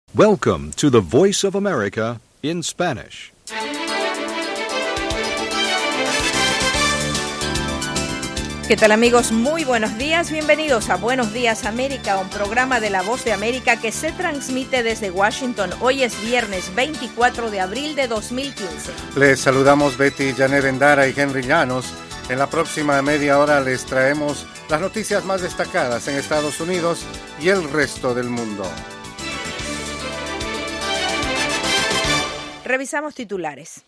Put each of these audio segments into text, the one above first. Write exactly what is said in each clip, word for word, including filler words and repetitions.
Welcome to the Voice of America in Spanish. ¿Qué tal, amigos? Muy buenos días. Bienvenidos a Buenos Días América, un programa de La Voz de América que se transmite desde Washington. Hoy es viernes veinticuatro de abril de dos mil quince. Les saludamos Betty Janet Endara y Henry Llanos. En la próxima media hora les traemos las noticias más destacadas en Estados Unidos y el resto del mundo. Revisamos titulares.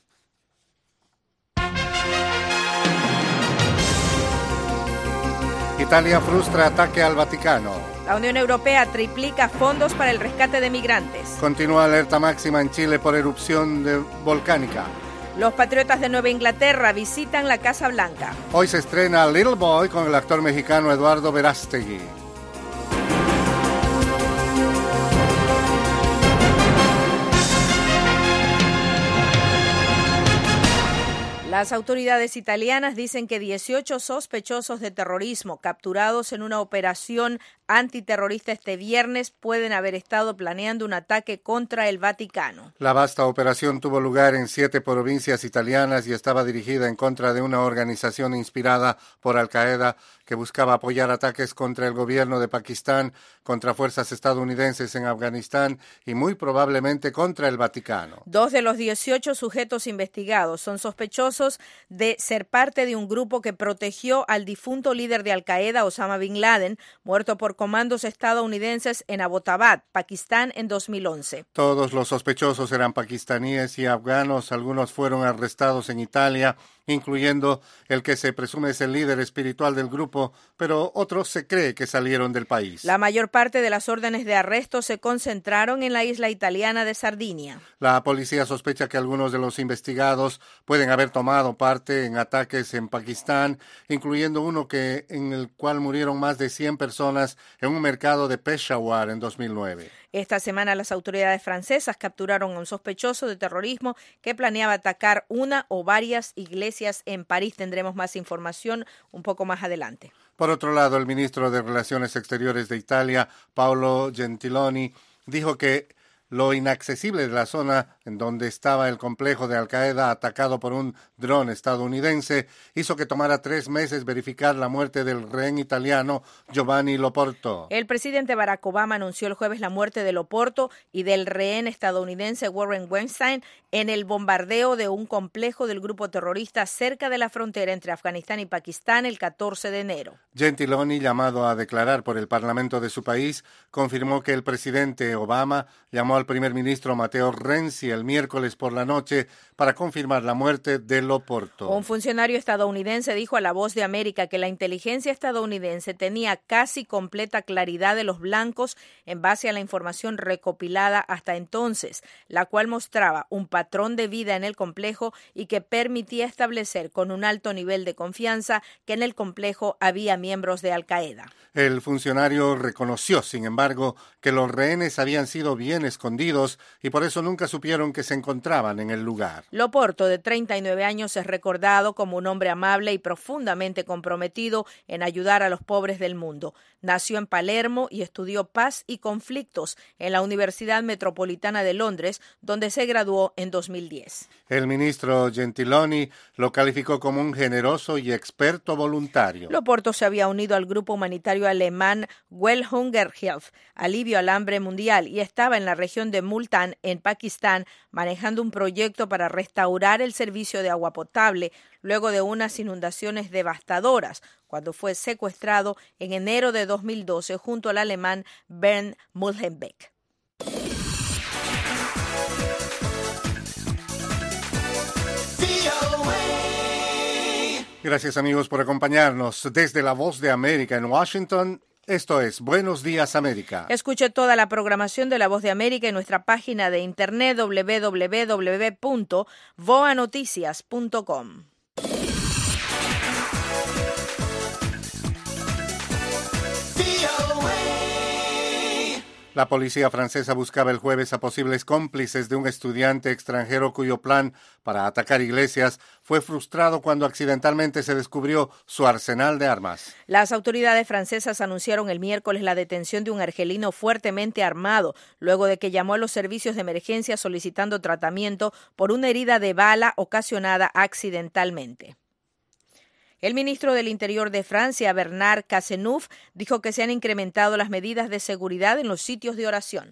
Italia frustra ataque al Vaticano. La Unión Europea triplica fondos para el rescate de migrantes. Continúa alerta máxima en Chile por erupción de volcánica. Los patriotas de Nueva Inglaterra visitan la Casa Blanca. Hoy se estrena Little Boy con el actor mexicano Eduardo Verástegui. Las autoridades italianas dicen que dieciocho sospechosos de terrorismo capturados en una operación antiterrorista este viernes pueden haber estado planeando un ataque contra el Vaticano. La vasta operación tuvo lugar en siete provincias italianas y estaba dirigida en contra de una organización inspirada por Al-Qaeda que buscaba apoyar ataques contra el gobierno de Pakistán, contra fuerzas estadounidenses en Afganistán y muy probablemente contra el Vaticano. Dos de los dieciocho sujetos investigados son sospechosos de ser parte de un grupo que protegió al difunto líder de Al-Qaeda, Osama Bin Laden, muerto por comandos estadounidenses en Abbottabad, Pakistán, en dos mil once. Todos los sospechosos eran pakistaníes y afganos. Algunos fueron arrestados en Italia, incluyendo el que se presume es el líder espiritual del grupo, pero otros se cree que salieron del país. La mayor parte de las órdenes de arresto se concentraron en la isla italiana de Sardinia. La policía sospecha que algunos de los investigados pueden haber tomado parte en ataques en Pakistán, incluyendo uno que en el cual murieron más de cien personas en un mercado de Peshawar en dos mil nueve. Esta semana las autoridades francesas capturaron a un sospechoso de terrorismo que planeaba atacar una o varias iglesias en París. Tendremos más información un poco más adelante. Por otro lado, el ministro de Relaciones Exteriores de Italia, Paolo Gentiloni, dijo que lo inaccesible de la zona en donde estaba el complejo de Al-Qaeda atacado por un dron estadounidense hizo que tomara tres meses verificar la muerte del rehén italiano Giovanni Loporto. El presidente Barack Obama anunció el jueves la muerte de Loporto y del rehén estadounidense Warren Weinstein en el bombardeo de un complejo del grupo terrorista cerca de la frontera entre Afganistán y Pakistán el catorce de enero. Gentiloni, llamado a declarar por el parlamento de su país, confirmó que el presidente Obama llamó al primer ministro Matteo Renzi el miércoles por la noche para confirmar la muerte de Loporto. Un funcionario estadounidense dijo a La Voz de América que la inteligencia estadounidense tenía casi completa claridad de los blancos en base a la información recopilada hasta entonces, la cual mostraba un patrón de vida en el complejo y que permitía establecer con un alto nivel de confianza que en el complejo había miembros de Al-Qaeda. El funcionario reconoció, sin embargo, que los rehenes habían sido bien escondidos y por eso nunca supieron que se encontraban en el lugar. Loporto, de treinta y nueve años, es recordado como un hombre amable y profundamente comprometido en ayudar a los pobres del mundo. Nació en Palermo y estudió paz y conflictos en la Universidad Metropolitana de Londres, donde se graduó en dos mil diez. El ministro Gentiloni lo calificó como un generoso y experto voluntario. Loporto se había unido al grupo humanitario alemán Welthungerhilfe, Alivio al Hambre Mundial, y estaba en la región de Multan, en Pakistán, manejando un proyecto para restaurar el servicio de agua potable luego de unas inundaciones devastadoras, cuando fue secuestrado en enero de dos mil doce junto al alemán Bernd Muhlenbeck. Gracias, amigos, por acompañarnos desde La Voz de América en Washington. Esto es Buenos Días América. Escuche toda la programación de La Voz de América en nuestra página de internet doble u doble u doble u punto voa noticias punto com. La policía francesa buscaba el jueves a posibles cómplices de un estudiante extranjero cuyo plan para atacar iglesias fue frustrado cuando accidentalmente se descubrió su arsenal de armas. Las autoridades francesas anunciaron el miércoles la detención de un argelino fuertemente armado, luego de que llamó a los servicios de emergencia solicitando tratamiento por una herida de bala ocasionada accidentalmente. El ministro del Interior de Francia, Bernard Cazeneuve, dijo que se han incrementado las medidas de seguridad en los sitios de oración.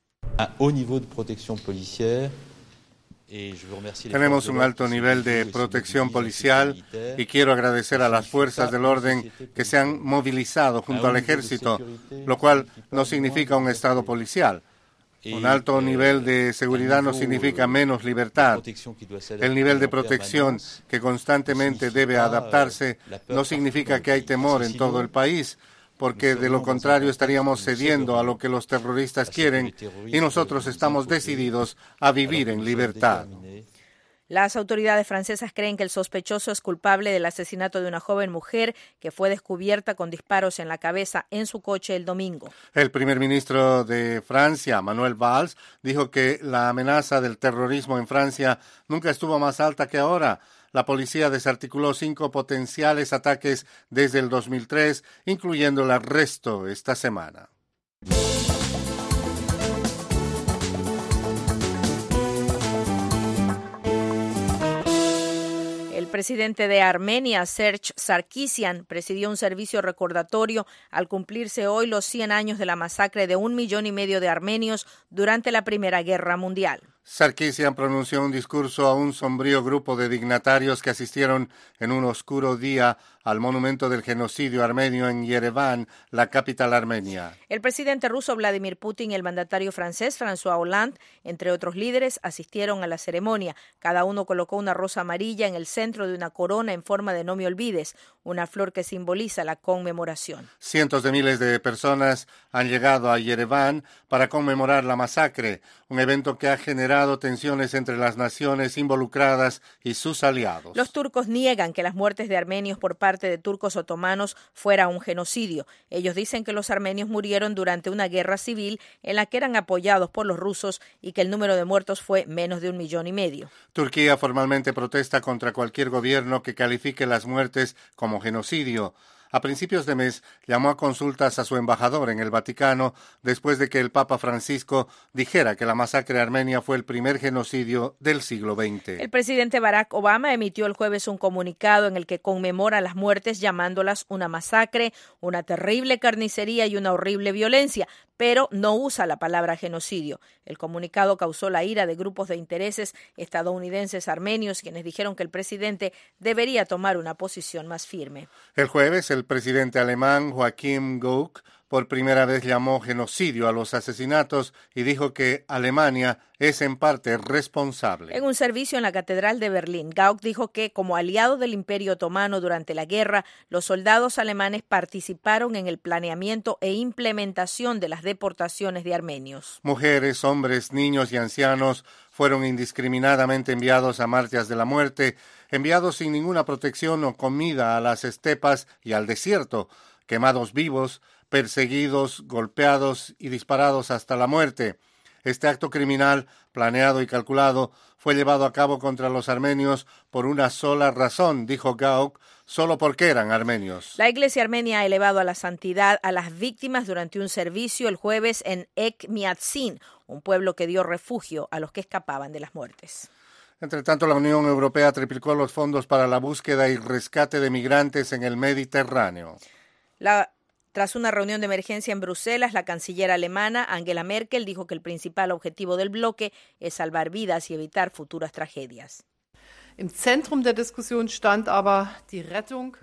Tenemos un alto nivel de protección policial y quiero agradecer a las fuerzas del orden que se han movilizado junto al ejército, lo cual no significa un estado policial. Un alto nivel de seguridad no significa menos libertad. El nivel de protección que constantemente debe adaptarse no significa que hay temor en todo el país, porque de lo contrario estaríamos cediendo a lo que los terroristas quieren y nosotros estamos decididos a vivir en libertad. Las autoridades francesas creen que el sospechoso es culpable del asesinato de una joven mujer que fue descubierta con disparos en la cabeza en su coche el domingo. El primer ministro de Francia, Manuel Valls, dijo que la amenaza del terrorismo en Francia nunca estuvo más alta que ahora. La policía desarticuló cinco potenciales ataques desde el dos mil tres, incluyendo el arresto esta semana. El presidente de Armenia, Serge Sarkisian, presidió un servicio recordatorio al cumplirse hoy los cien años de la masacre de un millón y medio de armenios durante la Primera Guerra Mundial. Sarkisian pronunció un discurso a un sombrío grupo de dignatarios que asistieron en un oscuro día al monumento del genocidio armenio en Yerevan, la capital armenia. El presidente ruso Vladimir Putin y el mandatario francés François Hollande, entre otros líderes, asistieron a la ceremonia. Cada uno colocó una rosa amarilla en el centro de una corona en forma de no me olvides, una flor que simboliza la conmemoración. Cientos de miles de personas han llegado a Yerevan para conmemorar la masacre, un evento que ha generado tensiones entre las naciones involucradas y sus aliados. Los turcos niegan que las muertes de armenios por parte de turcos otomanos fuera un genocidio. Ellos dicen que los armenios murieron durante una guerra civil en la que eran apoyados por los rusos y que el número de muertos fue menos de un millón y medio. Turquía formalmente protesta contra cualquier gobierno que califique las muertes como genocidio. A principios de mes llamó a consultas a su embajador en el Vaticano después de que el Papa Francisco dijera que la masacre armenia fue el primer genocidio del siglo veinte. El presidente Barack Obama emitió el jueves un comunicado en el que conmemora las muertes llamándolas una masacre, una terrible carnicería y una horrible violencia, pero no usa la palabra genocidio. El comunicado causó la ira de grupos de intereses estadounidenses armenios, quienes dijeron que el presidente debería tomar una posición más firme. El jueves, el presidente alemán Joachim Gauck por primera vez llamó genocidio a los asesinatos y dijo que Alemania es en parte responsable. En un servicio en la Catedral de Berlín, Gauck dijo que, como aliado del Imperio Otomano durante la guerra, los soldados alemanes participaron en el planeamiento e implementación de las deportaciones de armenios. Mujeres, hombres, niños y ancianos fueron indiscriminadamente enviados a marchas de la muerte, enviados sin ninguna protección o comida a las estepas y al desierto, quemados vivos, perseguidos, golpeados y disparados hasta la muerte. Este acto criminal, planeado y calculado, fue llevado a cabo contra los armenios por una sola razón, dijo Gauck, solo porque eran armenios. La Iglesia armenia ha elevado a la santidad a las víctimas durante un servicio el jueves en Ekmiatsin, un pueblo que dio refugio a los que escapaban de las muertes. Entre tanto, la Unión Europea triplicó los fondos para la búsqueda y rescate de migrantes en el Mediterráneo. La Tras una reunión de emergencia en Bruselas, la canciller alemana Angela Merkel dijo que el principal objetivo del bloque es salvar vidas y evitar futuras tragedias. Im Zentrum der Diskussion stand aber die Rettung.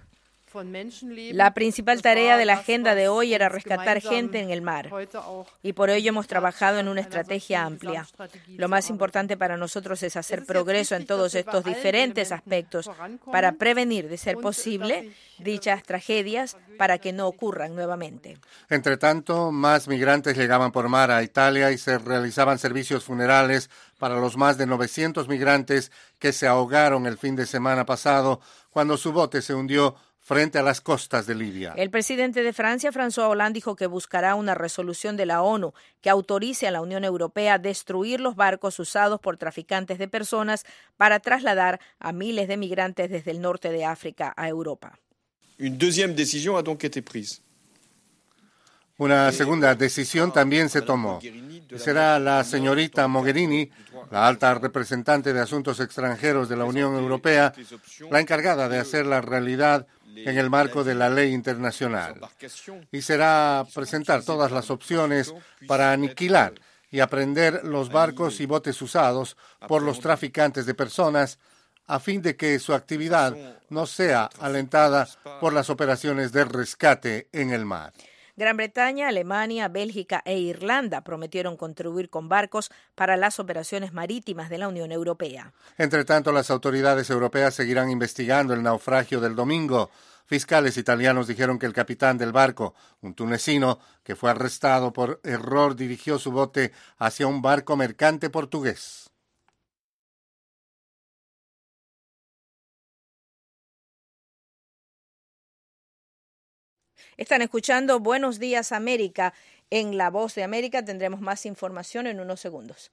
La principal tarea de la agenda de hoy era rescatar gente en el mar, y por ello hemos trabajado en una estrategia amplia. Lo más importante para nosotros es hacer progreso en todos estos diferentes aspectos para prevenir, de ser posible, dichas tragedias para que no ocurran nuevamente. Entre tanto, más migrantes llegaban por mar a Italia y se realizaban servicios funerales para los más de novecientos migrantes que se ahogaron el fin de semana pasado cuando su bote se hundió frente a las costas de Libia. El presidente de Francia, François Hollande, dijo que buscará una resolución de la ONU que autorice a la Unión Europea a destruir los barcos usados por traficantes de personas para trasladar a miles de migrantes desde el norte de África a Europa. Une deuxième décision a donc été prise. Una segunda decisión también se tomó. Será la señorita Mogherini, la alta representante de Asuntos Extranjeros de la Unión Europea, la encargada de hacer la realidad en el marco de la ley internacional. Y será presentar todas las opciones para aniquilar y aprehender los barcos y botes usados por los traficantes de personas, a fin de que su actividad no sea alentada por las operaciones de rescate en el mar. Gran Bretaña, Alemania, Bélgica e Irlanda prometieron contribuir con barcos para las operaciones marítimas de la Unión Europea. Entre tanto, las autoridades europeas seguirán investigando el naufragio del domingo. Fiscales italianos dijeron que el capitán del barco, un tunecino que fue arrestado por error, dirigió su bote hacia un barco mercante portugués. Están escuchando Buenos Días América. En La Voz de América tendremos más información en unos segundos.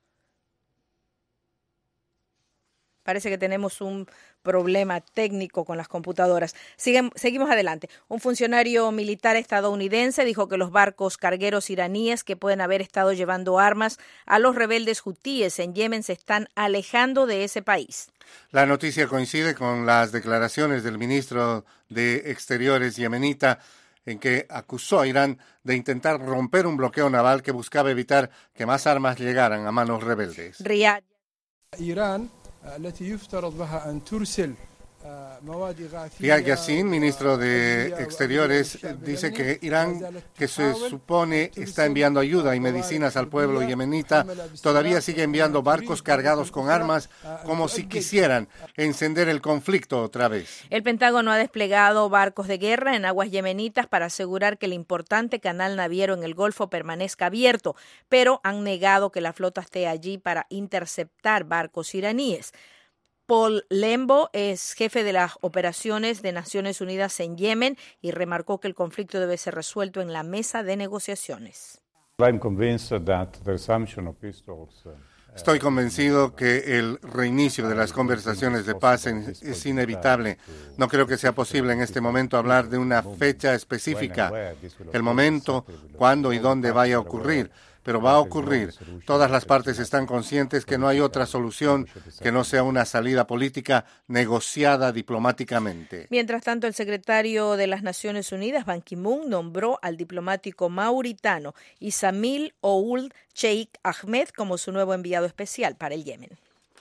Parece que tenemos un problema técnico con las computadoras. Siguen, seguimos adelante. Un funcionario militar estadounidense dijo que los barcos cargueros iraníes que pueden haber estado llevando armas a los rebeldes hutíes en Yemen se están alejando de ese país. La noticia coincide con las declaraciones del ministro de Exteriores yemenita, en que acusó a Irán de intentar romper un bloqueo naval que buscaba evitar que más armas llegaran a manos rebeldes. Riyad. Irán, التي يفترض بها أن ترسل Riyad Yassin, ministro de Exteriores, dice que Irán, que se supone está enviando ayuda y medicinas al pueblo yemenita, todavía sigue enviando barcos cargados con armas como si quisieran encender el conflicto otra vez. El Pentágono ha desplegado barcos de guerra en aguas yemenitas para asegurar que el importante canal naviero en el Golfo permanezca abierto, pero han negado que la flota esté allí para interceptar barcos iraníes. Paul Lembo es jefe de las operaciones de Naciones Unidas en Yemen y remarcó que el conflicto debe ser resuelto en la mesa de negociaciones. Estoy convencido que el reinicio de las conversaciones de paz es inevitable. No creo que sea posible en este momento hablar de una fecha específica, el momento, cuándo y dónde vaya a ocurrir. Pero va a ocurrir. Todas las partes están conscientes que no hay otra solución que no sea una salida política negociada diplomáticamente. Mientras tanto, el secretario de las Naciones Unidas, Ban Ki-moon, nombró al diplomático mauritano Ismail Ould Cheikh Ahmed como su nuevo enviado especial para el Yemen.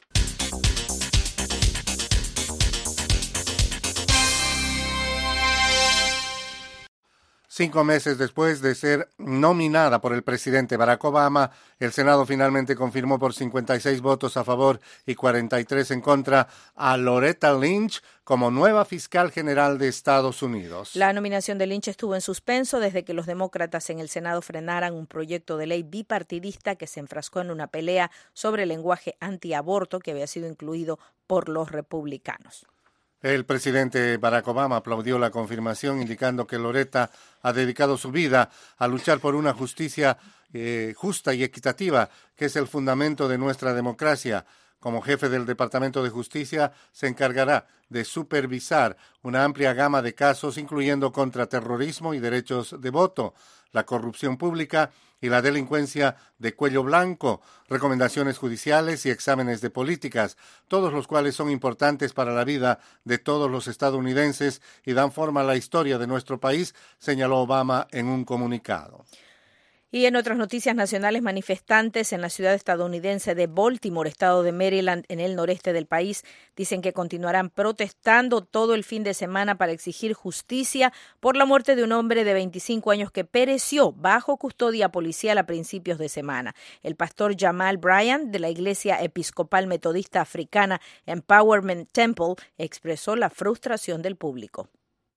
Cinco meses después de ser nominada por el presidente Barack Obama, el Senado finalmente confirmó por cincuenta y seis votos a favor y cuarenta y tres en contra a Loretta Lynch como nueva fiscal general de Estados Unidos. La nominación de Lynch estuvo en suspenso desde que los demócratas en el Senado frenaran un proyecto de ley bipartidista que se enfrascó en una pelea sobre el lenguaje antiaborto que había sido incluido por los republicanos. El presidente Barack Obama aplaudió la confirmación, indicando que Loretta ha dedicado su vida a luchar por una justicia eh, justa y equitativa, que es el fundamento de nuestra democracia. Como jefe del Departamento de Justicia, se encargará de supervisar una amplia gama de casos, incluyendo contraterrorismo y derechos de voto, la corrupción pública y la delincuencia de cuello blanco, recomendaciones judiciales y exámenes de políticas, todos los cuales son importantes para la vida de todos los estadounidenses y dan forma a la historia de nuestro país, señaló Obama en un comunicado. Y en otras noticias nacionales, manifestantes en la ciudad estadounidense de Baltimore, estado de Maryland, en el noreste del país, dicen que continuarán protestando todo el fin de semana para exigir justicia por la muerte de un hombre de veinticinco años que pereció bajo custodia policial a principios de semana. El pastor Jamal Bryant, de la Iglesia Episcopal Metodista Africana Empowerment Temple, expresó la frustración del público.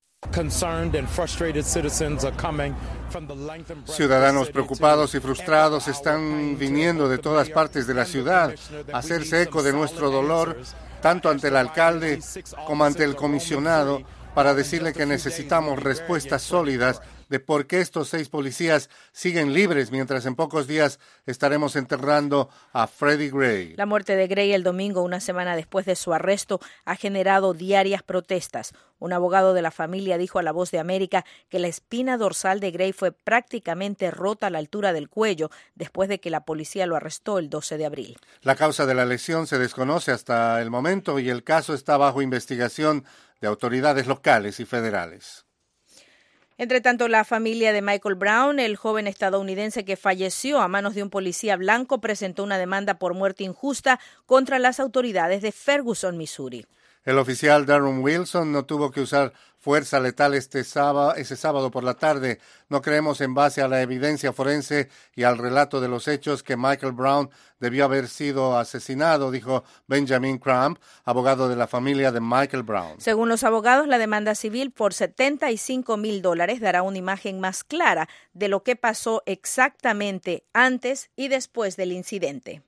Ciudadanos preocupados y frustrados están viniendo de todas partes de la ciudad a hacerse eco de nuestro dolor, tanto ante el alcalde como ante el comisionado, para decirle que necesitamos respuestas sólidas de por qué estos seis policías siguen libres mientras en pocos días estaremos enterrando a Freddie Gray. La muerte de Gray el domingo, una semana después de su arresto, ha generado diarias protestas. Un abogado de la familia dijo a La Voz de América que la espina dorsal de Gray fue prácticamente rota a la altura del cuello después de que la policía lo arrestó el doce de abril. La causa de la lesión se desconoce hasta el momento y el caso está bajo investigación de autoridades locales y federales. Entre tanto, la familia de Michael Brown, el joven estadounidense que falleció a manos de un policía blanco, presentó una demanda por muerte injusta contra las autoridades de Ferguson, Missouri. El oficial Darren Wilson no tuvo que usar fuerza letal este sábado, ese sábado por la tarde. No creemos en base a la evidencia forense y al relato de los hechos que Michael Brown debió haber sido asesinado, dijo Benjamin Crump, abogado de la familia de Michael Brown. Según los abogados, la demanda civil por setenta y cinco mil dólares dará una imagen más clara de lo que pasó exactamente antes y después del incidente.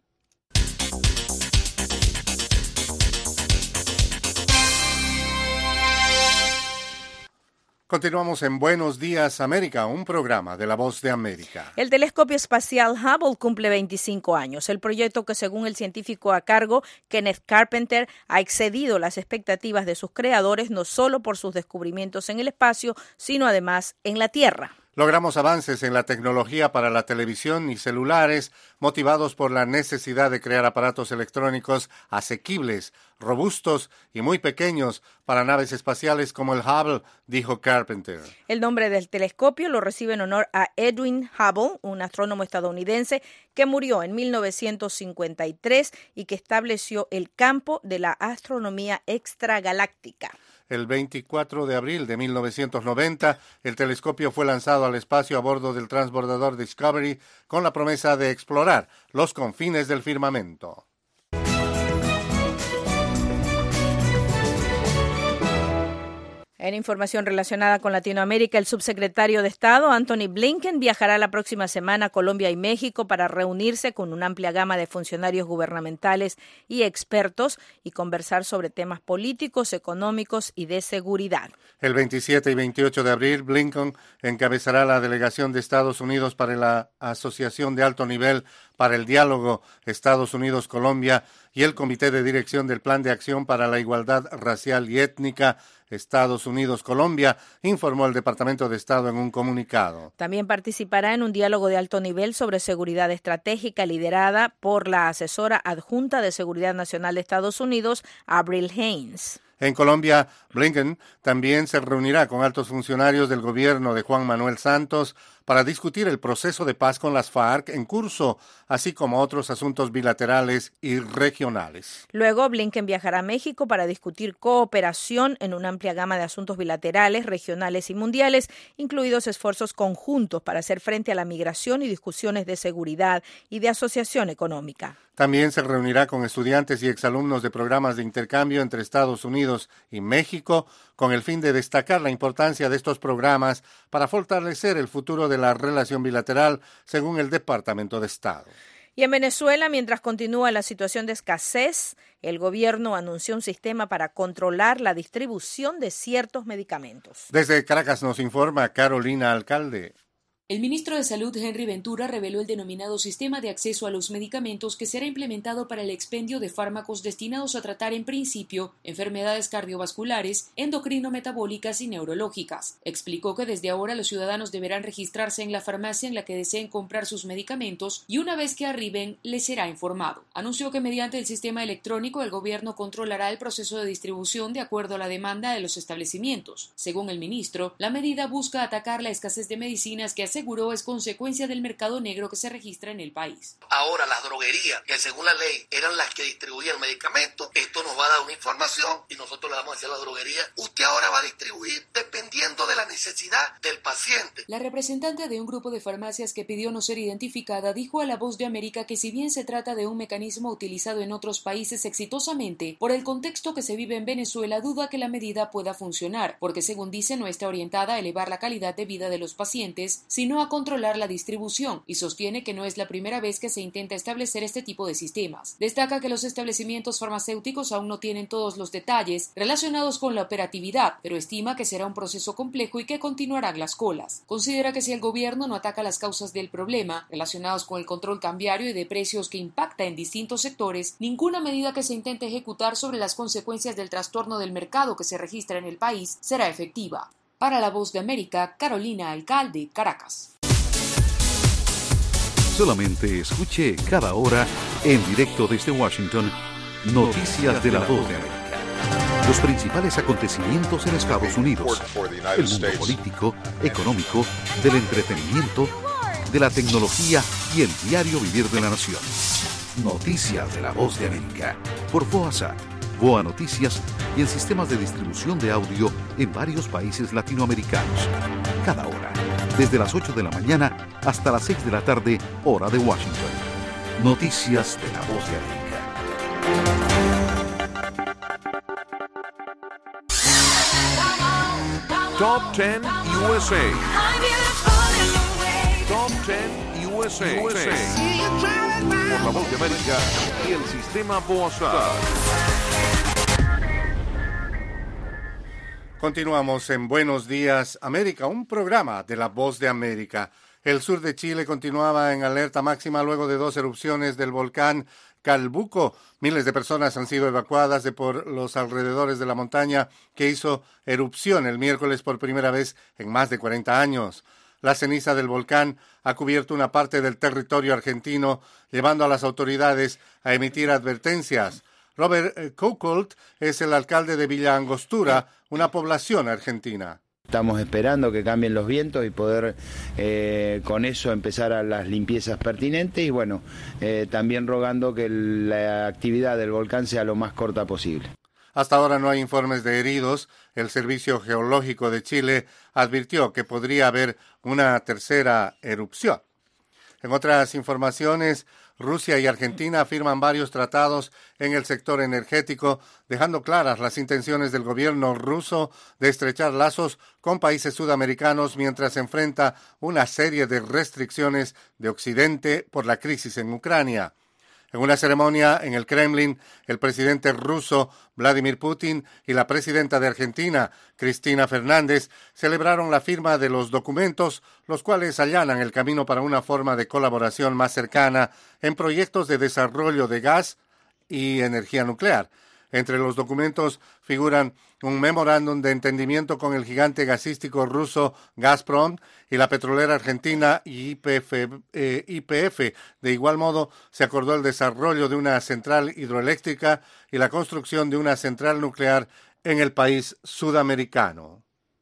Continuamos en Buenos Días América, un programa de La Voz de América. El telescopio espacial Hubble cumple veinticinco años. El proyecto, que según el científico a cargo, Kenneth Carpenter, ha excedido las expectativas de sus creadores, no solo por sus descubrimientos en el espacio, sino además en la Tierra. Logramos avances en la tecnología para la televisión y celulares, motivados por la necesidad de crear aparatos electrónicos asequibles, robustos y muy pequeños para naves espaciales como el Hubble, dijo Carpenter. El nombre del telescopio lo recibe en honor a Edwin Hubble, un astrónomo estadounidense que murió en mil novecientos cincuenta y tres y que estableció el campo de la astronomía extragaláctica. El veinticuatro de abril de mil novecientos noventa, el telescopio fue lanzado al espacio a bordo del transbordador Discovery con la promesa de explorar los confines del firmamento. En información relacionada con Latinoamérica, el subsecretario de Estado, Antony Blinken, viajará la próxima semana a Colombia y México para reunirse con una amplia gama de funcionarios gubernamentales y expertos y conversar sobre temas políticos, económicos y de seguridad. El veintisiete y veintiocho de abril, Blinken encabezará la delegación de Estados Unidos para la Asociación de Alto Nivel para el Diálogo Estados Unidos-Colombia y el Comité de Dirección del Plan de Acción para la Igualdad Racial y Étnica Estados Unidos-Colombia, informó el Departamento de Estado en un comunicado. También participará en un diálogo de alto nivel sobre seguridad estratégica liderada por la asesora adjunta de Seguridad Nacional de Estados Unidos, Avril Haines. En Colombia, Blinken también se reunirá con altos funcionarios del gobierno de Juan Manuel Santos para discutir el proceso de paz con las FARC en curso, así como otros asuntos bilaterales y regionales. Luego, Blinken viajará a México para discutir cooperación en una amplia gama de asuntos bilaterales, regionales y mundiales, incluidos esfuerzos conjuntos para hacer frente a la migración y discusiones de seguridad y de asociación económica. También se reunirá con estudiantes y exalumnos de programas de intercambio entre Estados Unidos y México, con el fin de destacar la importancia de estos programas para fortalecer el futuro de la relación bilateral, según el Departamento de Estado. Y en Venezuela, mientras continúa la situación de escasez, el gobierno anunció un sistema para controlar la distribución de ciertos medicamentos. Desde Caracas nos informa Carolina Alcalde. El ministro de Salud, Henry Ventura, reveló el denominado Sistema de Acceso a los Medicamentos que será implementado para el expendio de fármacos destinados a tratar en principio enfermedades cardiovasculares, endocrino-metabólicas y neurológicas. Explicó que desde ahora los ciudadanos deberán registrarse en la farmacia en la que deseen comprar sus medicamentos y una vez que arriben les será informado. Anunció que mediante el sistema electrónico el gobierno controlará el proceso de distribución de acuerdo a la demanda de los establecimientos. Según el ministro, la medida busca atacar la escasez de medicinas que aseguró es consecuencia del mercado negro que se registra en el país. Ahora las droguerías, que según la ley eran las que distribuían medicamentos, esto nos va a dar una información y nosotros le vamos a decir a la droguería, usted ahora va a distribuir dependiendo de la necesidad del paciente. La representante de un grupo de farmacias que pidió no ser identificada dijo a La Voz de América que si bien se trata de un mecanismo utilizado en otros países exitosamente, por el contexto que se vive en Venezuela duda que la medida pueda funcionar, porque según dice no está orientada a elevar la calidad de vida de los pacientes, sino sino a controlar la distribución, y sostiene que no es la primera vez que se intenta establecer este tipo de sistemas. Destaca que los establecimientos farmacéuticos aún no tienen todos los detalles relacionados con la operatividad, pero estima que será un proceso complejo y que continuarán las colas. Considera que si el gobierno no ataca las causas del problema, relacionados con el control cambiario y de precios que impacta en distintos sectores, ninguna medida que se intente ejecutar sobre las consecuencias del trastorno del mercado que se registra en el país será efectiva. Para La Voz de América, Carolina Alcalde, Caracas. Solamente escuche cada hora, en directo desde Washington, Noticias de La Voz de América. Los principales acontecimientos en Estados Unidos, el mundo político, económico, del entretenimiento, de la tecnología y el diario vivir de la nación. Noticias de La Voz de América, por VOASat, VOA Noticias y en sistemas de distribución de audio en varios países latinoamericanos. Cada hora, desde las ocho de la mañana hasta las seis de la tarde, hora de Washington. Noticias de La Voz de América. Top ten U S A. Top ten U S A. U S A. Por La Voz de América y el sistema VOASat. Continuamos en Buenos Días América, un programa de La Voz de América. El sur de Chile continuaba en alerta máxima luego de dos erupciones del volcán Calbuco. Miles de personas han sido evacuadas de por los alrededores de la montaña que hizo erupción el miércoles por primera vez en más de cuarenta años. La ceniza del volcán ha cubierto una parte del territorio argentino, llevando a las autoridades a emitir advertencias. Robert Coucoult es el alcalde de Villa Angostura, una población argentina. Estamos esperando que cambien los vientos y poder eh, con eso empezar a las limpiezas pertinentes y bueno, eh, también rogando que la actividad del volcán sea lo más corta posible. Hasta ahora no hay informes de heridos. El Servicio Geológico de Chile advirtió que podría haber una tercera erupción. En otras informaciones, Rusia y Argentina firman varios tratados en el sector energético, dejando claras las intenciones del gobierno ruso de estrechar lazos con países sudamericanos mientras se enfrenta una serie de restricciones de Occidente por la crisis en Ucrania. En una ceremonia en el Kremlin, el presidente ruso Vladimir Putin y la presidenta de Argentina, Cristina Fernández, celebraron la firma de los documentos, los cuales allanan el camino para una forma de colaboración más cercana en proyectos de desarrollo de gas y energía nuclear. Entre los documentos figuran un memorándum de entendimiento con el gigante gasístico ruso Gazprom y la petrolera argentina Y P F. Eh, Y P F. De igual modo, se acordó el desarrollo de una central hidroeléctrica y la construcción de una central nuclear en el país sudamericano.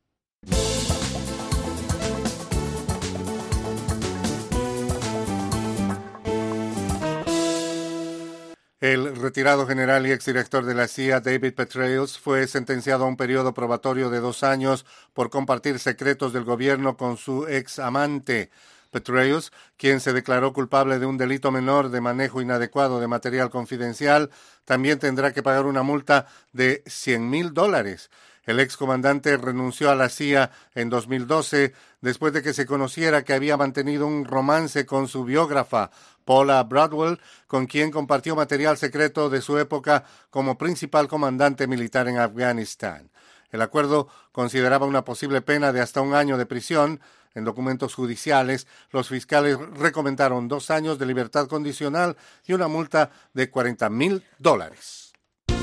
El retirado general y exdirector de la C I A, David Petraeus, fue sentenciado a un periodo probatorio de dos años por compartir secretos del gobierno con su ex amante. Petraeus, quien se declaró culpable de un delito menor de manejo inadecuado de material confidencial, también tendrá que pagar una multa de cien mil dólares. El excomandante renunció a la C I A en dos mil doce después de que se conociera que había mantenido un romance con su biógrafa, Paula Bradwell, con quien compartió material secreto de su época como principal comandante militar en Afganistán. El acuerdo consideraba una posible pena de hasta un año de prisión. En documentos judiciales, los fiscales recomendaron dos años de libertad condicional y una multa de cuarenta mil dólares.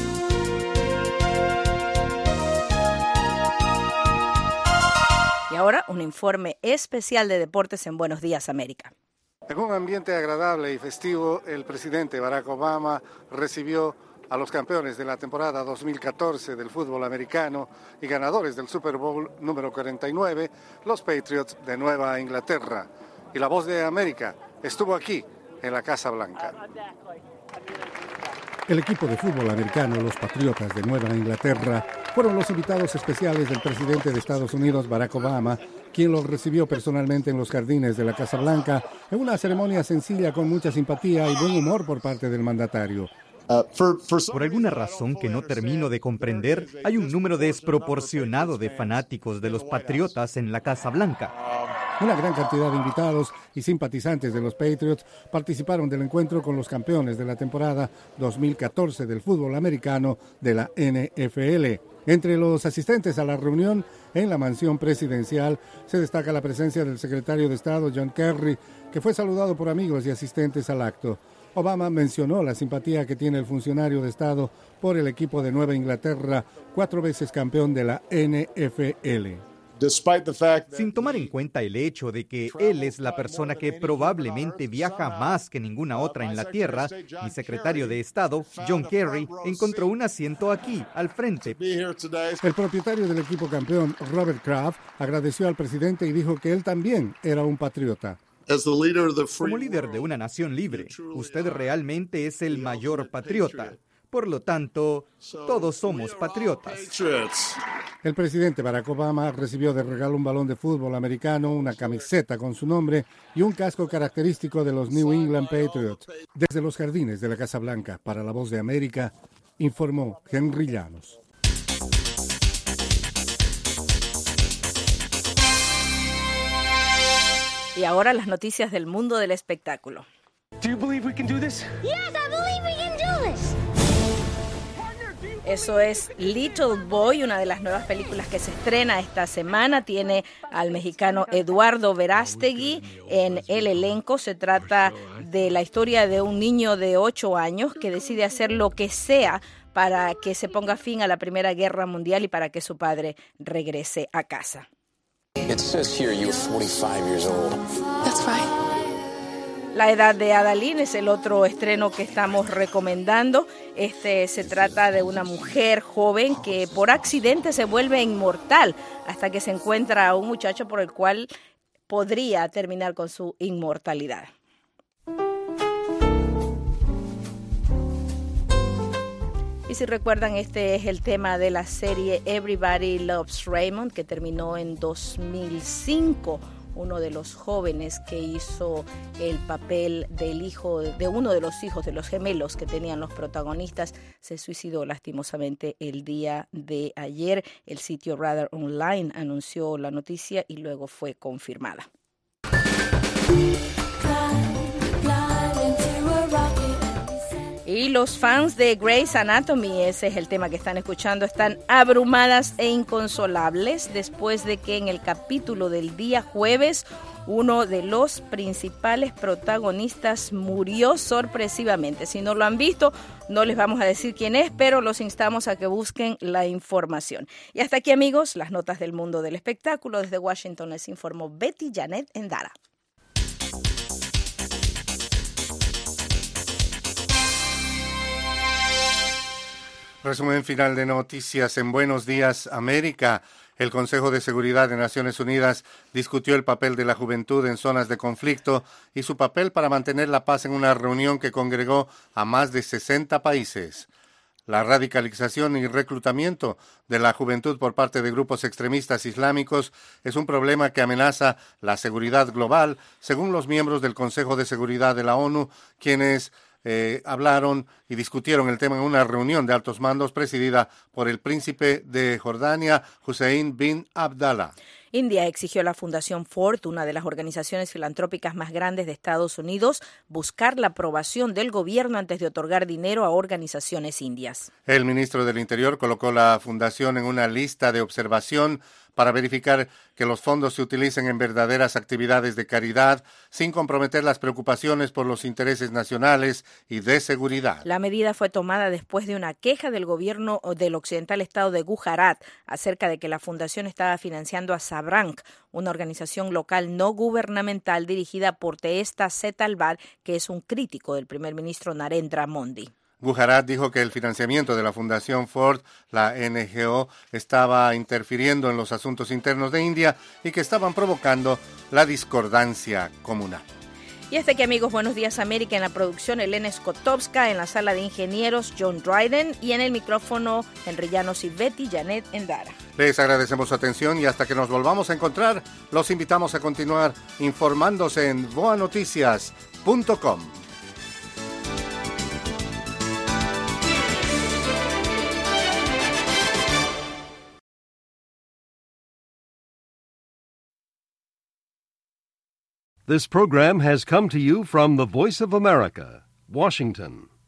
Y ahora un informe especial de deportes en Buenos Días América. En un ambiente agradable y festivo, el presidente Barack Obama recibió a los campeones de la temporada dos mil catorce del fútbol americano y ganadores del Super Bowl número cuarenta y nueve, los Patriots de Nueva Inglaterra. Y La Voz de América estuvo aquí, en la Casa Blanca. El equipo de fútbol americano, los Patriotas de Nueva Inglaterra, fueron los invitados especiales del presidente de Estados Unidos, Barack Obama, quien los recibió personalmente en los jardines de la Casa Blanca, en una ceremonia sencilla con mucha simpatía y buen humor por parte del mandatario. Por alguna razón que no termino de comprender, hay un número desproporcionado de fanáticos de los Patriotas en la Casa Blanca. Una gran cantidad de invitados y simpatizantes de los Patriots participaron del encuentro con los campeones de la temporada dos mil catorce del fútbol americano de la N F L. Entre los asistentes a la reunión en la mansión presidencial se destaca la presencia del secretario de Estado John Kerry, que fue saludado por amigos y asistentes al acto. Obama mencionó la simpatía que tiene el funcionario de Estado por el equipo de Nueva Inglaterra, cuatro veces campeón de la N F L. Sin tomar en cuenta el hecho de que él es la persona que probablemente viaja más que ninguna otra en la Tierra, mi secretario de Estado, John Kerry, encontró un asiento aquí, al frente. El propietario del equipo campeón, Robert Kraft, agradeció al presidente y dijo que él también era un patriota. Como líder de una nación libre, usted realmente es el mayor patriota. Por lo tanto, todos somos patriotas. El presidente Barack Obama recibió de regalo un balón de fútbol americano, una camiseta con su nombre y un casco característico de los New England Patriots. Desde los jardines de la Casa Blanca, para La Voz de América, informó Henry Llanos. Y ahora las noticias del mundo del espectáculo. Do you believe we can do this? Yes, I believe we can do this. Eso es Little Boy, una de las nuevas películas que se estrena esta semana. Tiene al mexicano Eduardo Verástegui en el elenco. Se trata de la historia de un niño de ocho años que decide hacer lo que sea para que se ponga fin a la Primera Guerra Mundial y para que su padre regrese a casa. It says here you're forty-five years old. That's right. La edad de Adalyn es el otro estreno que estamos recomendando. Este se trata de una mujer joven que por accidente se vuelve inmortal hasta que se encuentra a un muchacho por el cual podría terminar con su inmortalidad. Y si recuerdan, este es el tema de la serie Everybody Loves Raymond, que terminó en dos mil cinco. Uno de los jóvenes que hizo el papel del hijo de uno de los hijos de los gemelos que tenían los protagonistas se suicidó lastimosamente el día de ayer. El sitio Radar Online anunció la noticia y luego fue confirmada. Y los fans de Grey's Anatomy, ese es el tema que están escuchando, están abrumadas e inconsolables después de que en el capítulo del día jueves uno de los principales protagonistas murió sorpresivamente. Si no lo han visto, no les vamos a decir quién es, pero los instamos a que busquen la información. Y hasta aquí, amigos, las notas del mundo del espectáculo. Desde Washington les informó Betty Janet Endara. Resumen final de noticias en Buenos Días, América. El Consejo de Seguridad de Naciones Unidas discutió el papel de la juventud en zonas de conflicto y su papel para mantener la paz en una reunión que congregó a más de sesenta países. La radicalización y reclutamiento de la juventud por parte de grupos extremistas islámicos es un problema que amenaza la seguridad global, según los miembros del Consejo de Seguridad de la ONU, quienes Eh, hablaron y discutieron el tema en una reunión de altos mandos presidida por el príncipe de Jordania, Hussein bin Abdallah. India exigió a la Fundación Ford, una de las organizaciones filantrópicas más grandes de Estados Unidos, buscar la aprobación del gobierno antes de otorgar dinero a organizaciones indias. El ministro del Interior colocó la fundación en una lista de observación para verificar que los fondos se utilicen en verdaderas actividades de caridad, sin comprometer las preocupaciones por los intereses nacionales y de seguridad. La medida fue tomada después de una queja del gobierno del occidental estado de Gujarat acerca de que la fundación estaba financiando a Sabrang, una organización local no gubernamental dirigida por Teesta Setalvad, que es un crítico del primer ministro Narendra Modi. Gujarat dijo que el financiamiento de la Fundación Ford, la N G O, estaba interfiriendo en los asuntos internos de India y que estaban provocando la discordancia comunal. Y hasta aquí, amigos, Buenos Días América. En la producción, Elena Skotowska, en la sala de ingenieros, John Dryden, y en el micrófono, Henry Llanos y Betty Janet Endara. Les agradecemos su atención y hasta que nos volvamos a encontrar, los invitamos a continuar informándose en voa noticias punto com. This program has come to you from the Voice of America, Washington.